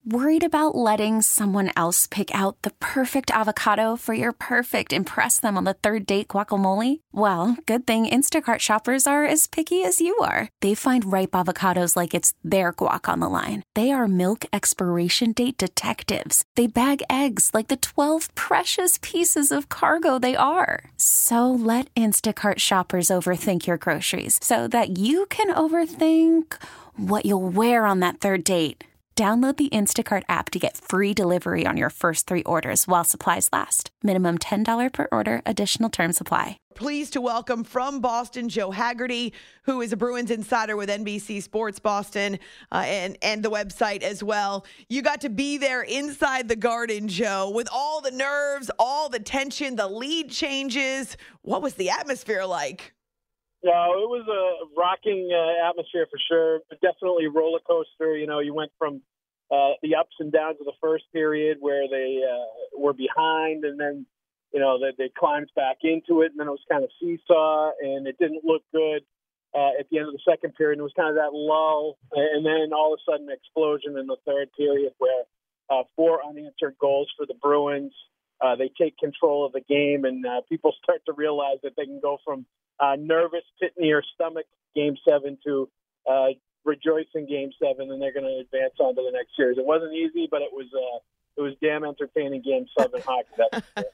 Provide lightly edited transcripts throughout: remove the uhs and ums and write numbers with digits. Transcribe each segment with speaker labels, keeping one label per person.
Speaker 1: Worried about letting someone else pick out the perfect avocado for your perfect impress them on the third date guacamole? Well, good thing Instacart shoppers are as picky as you are. They find ripe avocados like it's their guac on the line. They are milk expiration date detectives. They bag eggs like the 12 precious pieces of cargo they are. So let Instacart shoppers overthink your groceries so that you can overthink what you'll wear on that third date. Download the Instacart app to get free delivery on your first 3 orders while supplies last. Minimum $10 per order. Additional terms apply.
Speaker 2: Pleased to welcome from Boston, Joe Haggerty, who is a Bruins insider with NBC Sports Boston and the website as well. You got to be there inside the Garden, Joe, with all the nerves, all the tension, the lead changes. What was the atmosphere like?
Speaker 3: No, it was a rocking atmosphere for sure. Definitely roller coaster. You know, you went from the ups and downs of the first period where they were behind, and then, you know, they climbed back into it, and then it was kind of seesaw, and it didn't look good at the end of the second period. And it was kind of that lull, and then all of a sudden explosion in the third period where 4 unanswered goals for the Bruins. They take control of the game, and people start to realize that they can go from nervous, pit in your stomach Game 7 to rejoicing Game 7, and they're going to advance on to the next series. It wasn't easy, but it was damn entertaining Game 7 hockey. That's for sure.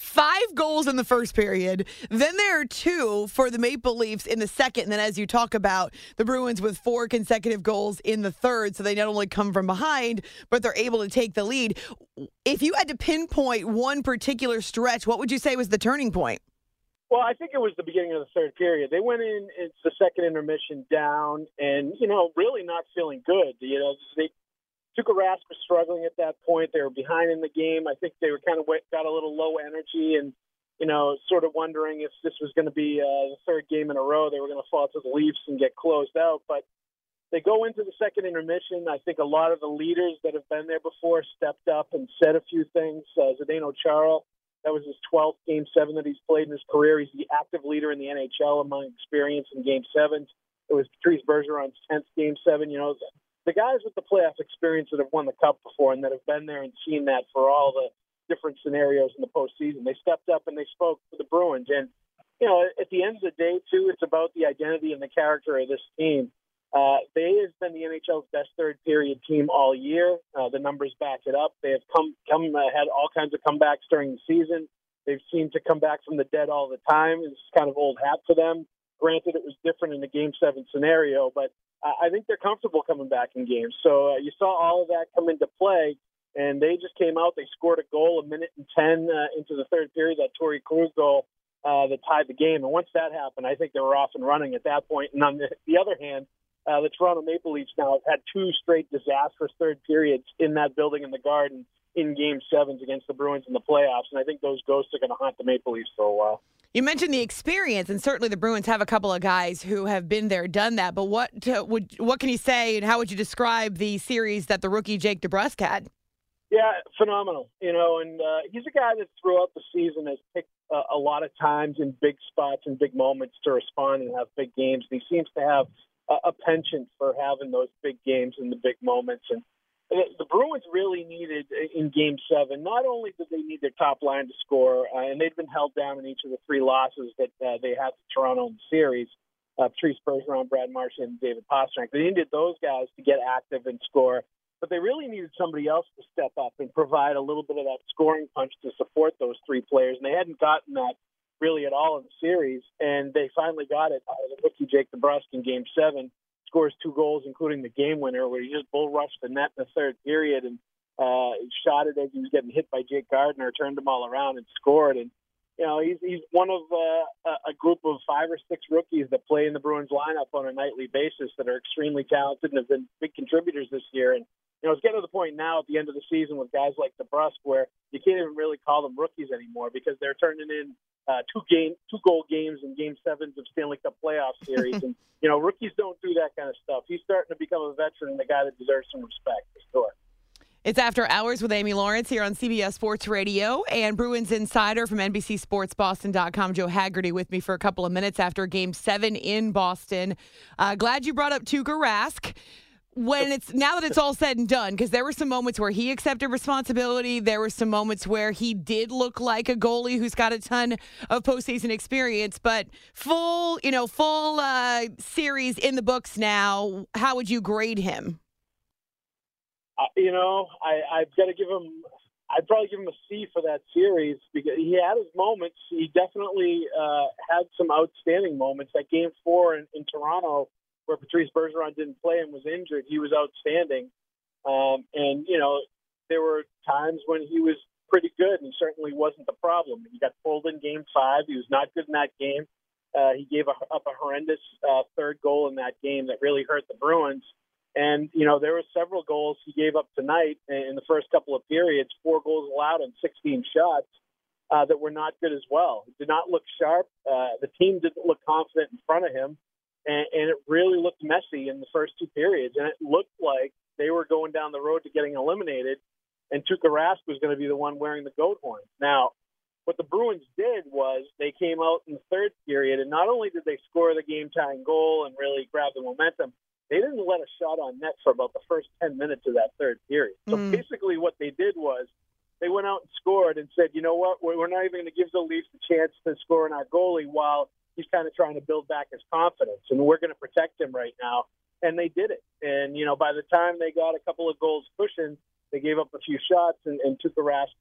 Speaker 2: 5 goals in the first period. Then there are 2 for the Maple Leafs in the second. And then as you talk about the Bruins with 4 consecutive goals in the third, so they not only come from behind, but they're able to take the lead. If you had to pinpoint one particular stretch, what would you say was the turning point?
Speaker 3: Well, I think it was the beginning of the third period. They went in, it's the second intermission down and, you know, really not feeling good. You know, Tuukka Rask was struggling at that point. They were behind in the game. I think they were kind of got a little low energy and, you know, sort of wondering if this was going to be the third game in a row. They were going to fall to the Leafs and get closed out. But they go into the second intermission. I think a lot of the leaders that have been there before stepped up and said a few things. Zdeno Chara, that was his 12th Game 7 that he's played in his career. He's the active leader in the NHL among experience in Game 7s. It was Patrice Bergeron's 10th Game 7. You know, the guys with the playoff experience that have won the Cup before and that have been there and seen that for all the different scenarios in the postseason, they stepped up and they spoke to the Bruins. And, you know, at the end of the day, too, it's about the identity and the character of this team. They have been the NHL's best third-period team all year. The numbers back it up. They have had all kinds of comebacks during the season. They've seemed to come back from the dead all the time. It's kind of old hat for them. Granted, it was different in the Game 7 scenario, but I think they're comfortable coming back in games. So you saw all of that come into play, and they just came out. They scored a goal 1:10 into the third period, that Torrey Krug goal that tied the game. And once that happened, I think they were off and running at that point. And on the other hand, the Toronto Maple Leafs now have had 2 straight disastrous third periods in that building in the Garden in Game 7s against the Bruins in the playoffs. And I think those ghosts are going to haunt the Maple Leafs for a while.
Speaker 2: You mentioned the experience, and certainly the Bruins have a couple of guys who have been there, done that. But what can you say, and how would you describe the series that the rookie Jake DeBrusk had?
Speaker 3: Yeah, phenomenal. You know, and he's a guy that throughout the season has picked a lot of times in big spots and big moments to respond and have big games. And he seems to have a penchant for having those big games and the big moments. And the Bruins really needed in Game 7, not only did they need their top line to score, and they'd been held down in each of the 3 losses that they had to Toronto in the series, Patrice Bergeron, Brad Marchand, and David Pastrnak. They needed those guys to get active and score, but they really needed somebody else to step up and provide a little bit of that scoring punch to support those 3 players, and they hadn't gotten that really at all in the series, and they finally got it. The rookie Jake DeBrusk in Game 7 scores 2 goals, including the game winner, where he just bull rushed the net in the third period and shot it as he was getting hit by Jake Gardiner, turned them all around and scored. And you know, he's one of a group of 5 or 6 rookies that play in the Bruins lineup on a nightly basis that are extremely talented and have been big contributors this year. And you know, it's getting to the point now at the end of the season with guys like DeBrusk where you can't even really call them rookies anymore because they're turning in 2-goal games in Game 7s of Stanley Cup playoff series. And, you know, rookies don't do that kind of stuff. He's starting to become a veteran and a guy that deserves some respect, for sure.
Speaker 2: It's After Hours with Amy Lawrence here on CBS Sports Radio, and Bruins insider from NBCSportsBoston.com, Joe Haggerty, with me for a couple of minutes after Game 7 in Boston. Glad you brought up Tuukka Rask. now that it's all said and done, because there were some moments where he accepted responsibility. There were some moments where he did look like a goalie who's got a ton of postseason experience, but full series in the books now. How would you grade him?
Speaker 3: I've got to give him. I'd probably give him a C for that series because he had his moments. He definitely had some outstanding moments. That Game 4 in Toronto, where Patrice Bergeron didn't play and was injured, he was outstanding. There were times when he was pretty good, and he certainly wasn't the problem. He got pulled in Game 5. He was not good in that game. He gave up a horrendous third goal in that game that really hurt the Bruins. And, there were several goals he gave up tonight in the first couple of periods, 4 goals allowed on 16 shots that were not good as well. He did not look sharp. The team didn't look confident in front of him. And it really looked messy in the first 2 periods. And it looked like they were going down the road to getting eliminated, and Tuukka Rask was going to be the one wearing the goat horn. Now, what the Bruins did was they came out in the third period, and not only did they score the game-tying goal and really grab the momentum, they didn't let a shot on net for about the first 10 minutes of that third period. So basically what they did was they went out and scored and said, you know what, we're not even going to give the Leafs a chance to score on our goalie while he's kind of trying to build back his confidence, and we're going to protect him right now. And they did it. And, by the time they got a couple of goals pushing, they gave up a few shots, and Tuukka Rask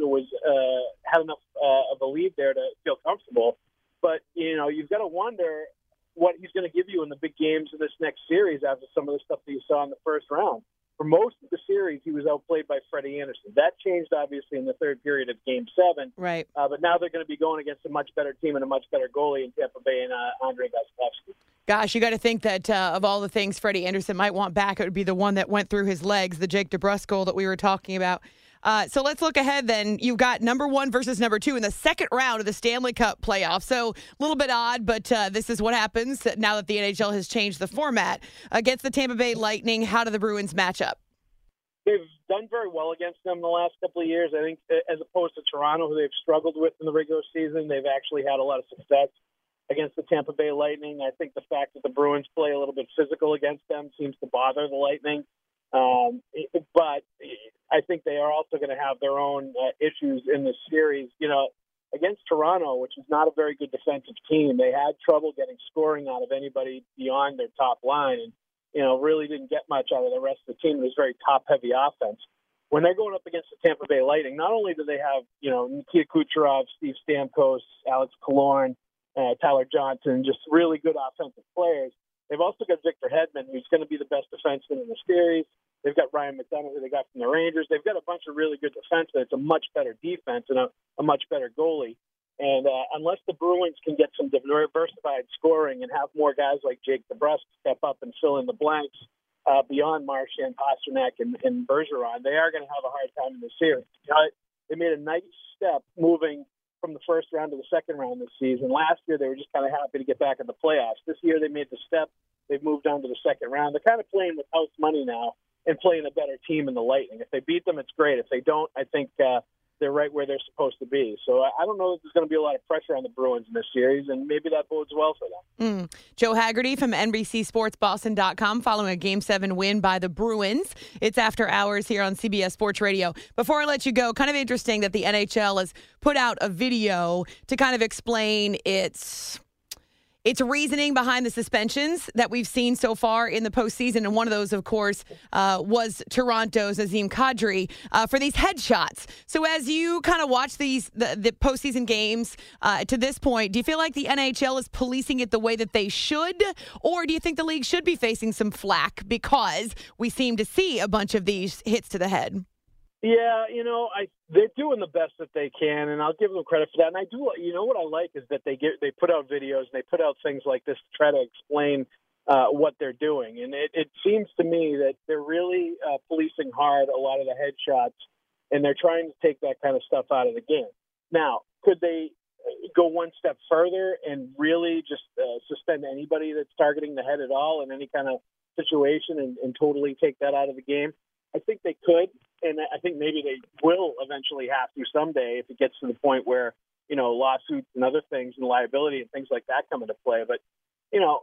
Speaker 3: had enough of a lead there to feel comfortable. But, you've got to wonder what he's going to give you in the big games of this next series after some of the stuff that you saw in the first round. For most of the series, he was outplayed by Freddie Anderson. That changed, obviously, in the third period of Game 7.
Speaker 2: Right.
Speaker 3: But now they're going to be going against a much better team and a much better goalie in Tampa Bay and Andrei Vasilevskiy.
Speaker 2: Gosh, you got to think that of all the things Freddie Anderson might want back, it would be the one that went through his legs, the Jake DeBrusk goal that we were talking about. So let's look ahead then. You've got number 1 versus number 2 in the second round of the Stanley Cup playoffs. So a little bit odd, but this is what happens now that the NHL has changed the format. Against the Tampa Bay Lightning, how do the Bruins match up?
Speaker 3: They've done very well against them the last couple of years. I think as opposed to Toronto, who they've struggled with in the regular season, they've actually had a lot of success against the Tampa Bay Lightning. I think the fact that the Bruins play a little bit physical against them seems to bother the Lightning. But I think they are also going to have their own issues in this series. Against Toronto, which is not a very good defensive team, they had trouble getting scoring out of anybody beyond their top line, and really didn't get much out of the rest of the team. It was very top-heavy offense. When they're going up against the Tampa Bay Lightning, not only do they have Nikita Kucherov, Steve Stamkos, Alex Killorn, Tyler Johnson, just really good offensive players. They've also got Victor Hedman, who's going to be the best defenseman in the series. They've got Ryan McDonough, who they got from the Rangers. They've got a bunch of really good defensemen. It's a much better defense and a much better goalie. And unless the Bruins can get some diversified scoring and have more guys like Jake DeBrusk step up and fill in the blanks beyond Marchand, Pastrnak, and Bergeron, they are going to have a hard time in this series. They made a nice step moving from the first round to the second round this season. Last year, they were just kind of happy to get back in the playoffs. This year, they made the step. They've moved on to the second round. They're kind of playing with house money now and playing a better team in the Lightning. If they beat them, it's great. If they don't, I think they're right where they're supposed to be. So I don't know if there's going to be a lot of pressure on the Bruins in this series, and maybe that bodes well for them.
Speaker 2: Joe Haggerty from NBCSportsBoston.com following a Game 7 win by the Bruins. It's After Hours here on CBS Sports Radio. Before I let you go, kind of interesting that the NHL has put out a video to kind of explain its reasoning behind the suspensions that we've seen so far in the postseason. And one of those, of course, was Toronto's Nazem Kadri for these headshots. So as you kind of watch the postseason games to this point, do you feel like the NHL is policing it the way that they should? Or do you think the league should be facing some flack because we seem to see a bunch of these hits to the head?
Speaker 3: Yeah, they're doing the best that they can, and I'll give them credit for that. And I do, what I like is that they put out videos and they put out things like this to try to explain what they're doing. And it seems to me that they're really policing hard a lot of the headshots, and they're trying to take that kind of stuff out of the game. Now, could they go one step further and really just suspend anybody that's targeting the head at all in any kind of situation and totally take that out of the game? I think they could, and I think maybe they will eventually have to someday if it gets to the point where, lawsuits and other things and liability and things like that come into play. But,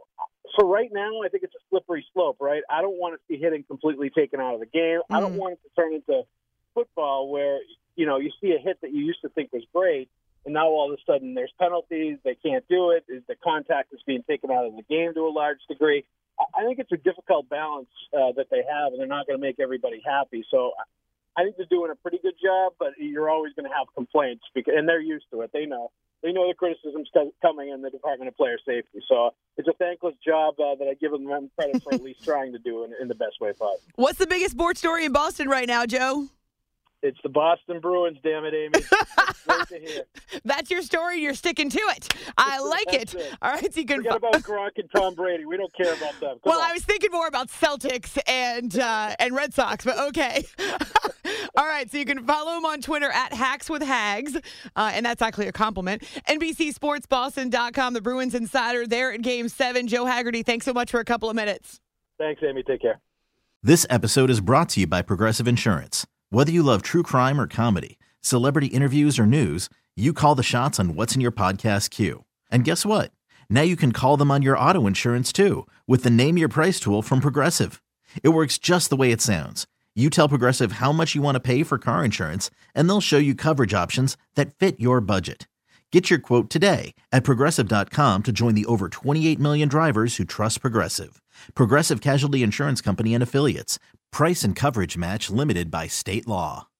Speaker 3: for right now, I think it's a slippery slope, right? I don't want to see hitting completely taken out of the game. I don't want it to turn into football where, you see a hit that you used to think was great, and now all of a sudden there's penalties. They can't do it. The contact is being taken out of the game to a large degree. I think it's a difficult balance that they have, and they're not going to make everybody happy. So I think they're doing a pretty good job, but you're always going to have complaints, and they're used to it. They know the criticism's coming in the Department of Player Safety. So it's a thankless job that I give them credit for at least trying to do in the best way possible.
Speaker 2: What's the biggest sports story in Boston right now, Joe?
Speaker 3: It's the Boston Bruins, damn it, Amy. It's great to hear.
Speaker 2: That's your story. You're sticking to it. I like it. All right, so you can
Speaker 3: forget about Gronk and Tom Brady. We don't care about them. Come on.
Speaker 2: I was thinking more about Celtics and Red Sox, but okay. All right, so you can follow him on Twitter at HacksWithHags, and that's actually a compliment. NBCSportsBoston.com, the Bruins insider there at Game 7. Joe Haggerty, thanks so much for a couple of minutes.
Speaker 3: Thanks, Amy. Take care.
Speaker 4: This episode is brought to you by Progressive Insurance. Whether you love true crime or comedy, celebrity interviews or news, you call the shots on what's in your podcast queue. And guess what? Now you can call them on your auto insurance too with the Name Your Price tool from Progressive. It works just the way it sounds. You tell Progressive how much you want to pay for car insurance, and they'll show you coverage options that fit your budget. Get your quote today at Progressive.com to join the over 28 million drivers who trust Progressive. Progressive Casualty Insurance Company and Affiliates. Price and coverage match limited by state law.